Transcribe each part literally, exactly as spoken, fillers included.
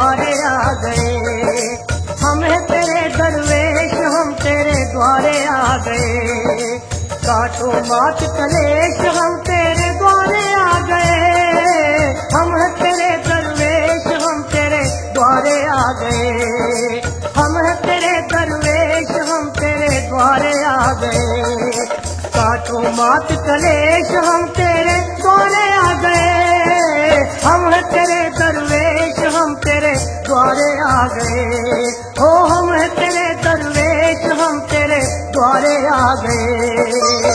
द्वारे आ गए। हम हैं तेरे दरवेश, हम तेरे द्वारे आ गए। काटो मात कलेश, हम तेरे द्वारे आ गए। हम हैं तेरे दरवेश, हम तेरे द्वारे आ गए। हम हैं तेरे दरवेश, हम तेरे द्वारे आ गए। काटो मात कलेश, हम तेरे द्वारे आ गए। हम हैं तेरे दरवेश, हम तेरे द्वारे आ गए। हो हम हैं तेरे दरवेश, हम तेरे द्वारे आ गए।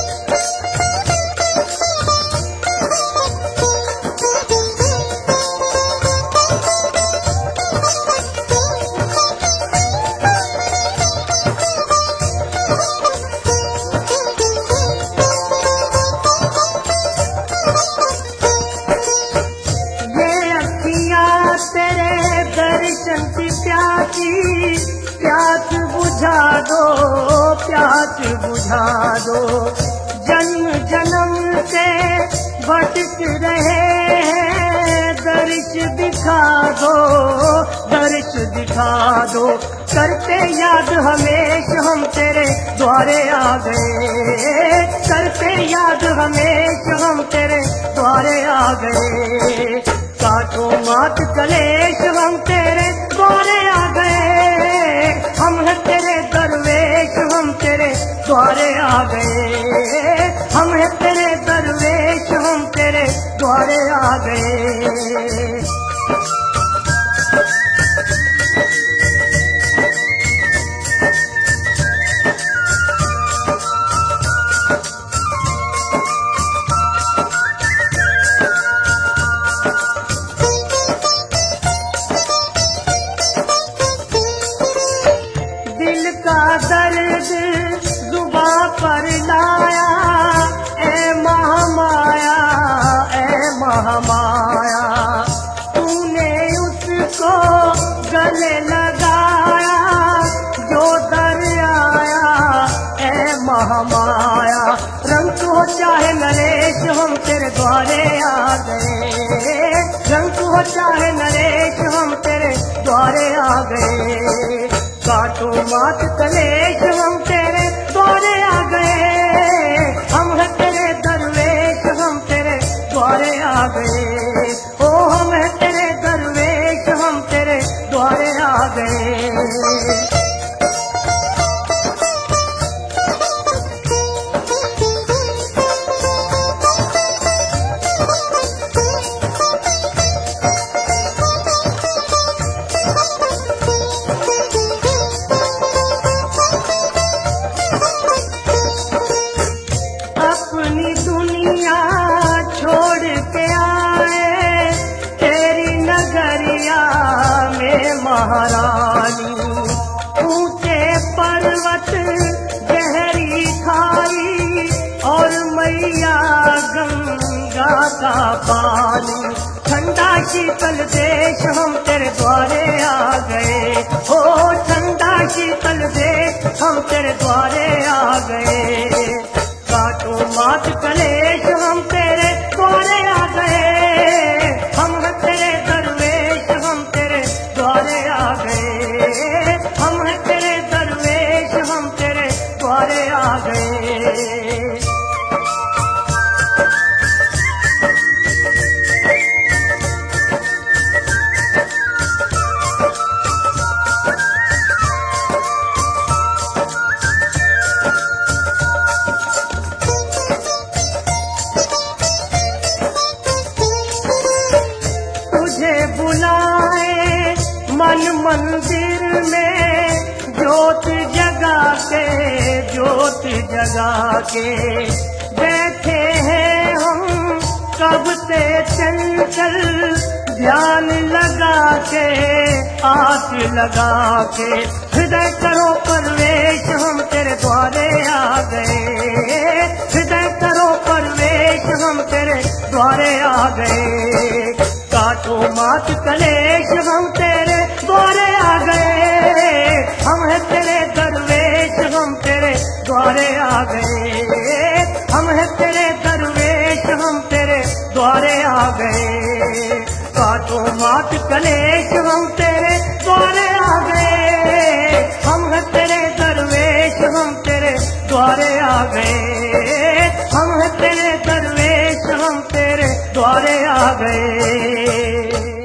दर्शन की प्यासी, प्यास बुझा दो, प्यास बुझा दो। जन्म जन्म से भटक रहे हैं, दर्श दिखा दो, दर्श दिखा दो। करते याद हमेश, हम तेरे द्वारे आ गए। करते याद हमेश, हम तेरे द्वारे आ गए। काटो मात कलेश, हम तेरे द्वारे आ गए। हम हैं तेरे दरवेश, हम तेरे द्वारे आ गए। हम हैं तेरे दरवेश, हम तेरे द्वारे आ गए। दिल का दर्द जुबां पर लाया, ए महामाया, ए महामाया। तूने उसको गले लगाया, जो दर आया, ए महामाया। रंग हो चाहे नरेश, हम तेरे द्वारे आ गए। रंग हो चाहे नरेश, हम तेरे द्वारे आ गए। काटो मात कलेश, हम तेरे द्वारे आ गए। हम हैं तेरे दरवेश, हम तेरे द्वारे आ गए। ओ हम हैं तेरे दरवेश, हम तेरे द्वारे आ गए। अपनी दुनिया छोड़ के आए, तेरी नगरिया में महारानी। ऊंचे पर्वत गहरी खाई, और मैया गंगा का पानी। ठंडा शीतल देश, हम तेरे द्वारे आ गए। हो ठंडा शीतल देश, हम तेरे द्वारे आ गए। काटो मात कलेश, हम तेरे द्वारे आ गए। हम हैं तेरे दरवेश, हम तेरे द्वारे आ गए। हम हैं तेरे दरवेश, हम तेरे द्वारे आ गए। बुलाए मन मंदिर में, ज्योत जगा के, ज्योत जगा के। बैठे हैं हम कब से चल चल, ध्यान लगा के, आस लगा के। हृदय करो प्रवेश, हम तेरे द्वारे आ गए। हृदय करो प्रवेश, हम तेरे द्वारे आ गए। काटो मात कलेश, हम तेरे द्वारे आ गए। हम हैं तेरे दरवेश, हम तेरे द्वारे आ गए। हम हैं तेरे दरवेश, हम तेरे द्वारे आ गए। काटो मात कलेश हम तेरे द्वारे आ गए। हम हैं तेरे दरवेश हम तेरे द्वारे आ गए। हम हैं तेरे दरवेश हम तेरे द्वारे आ गए।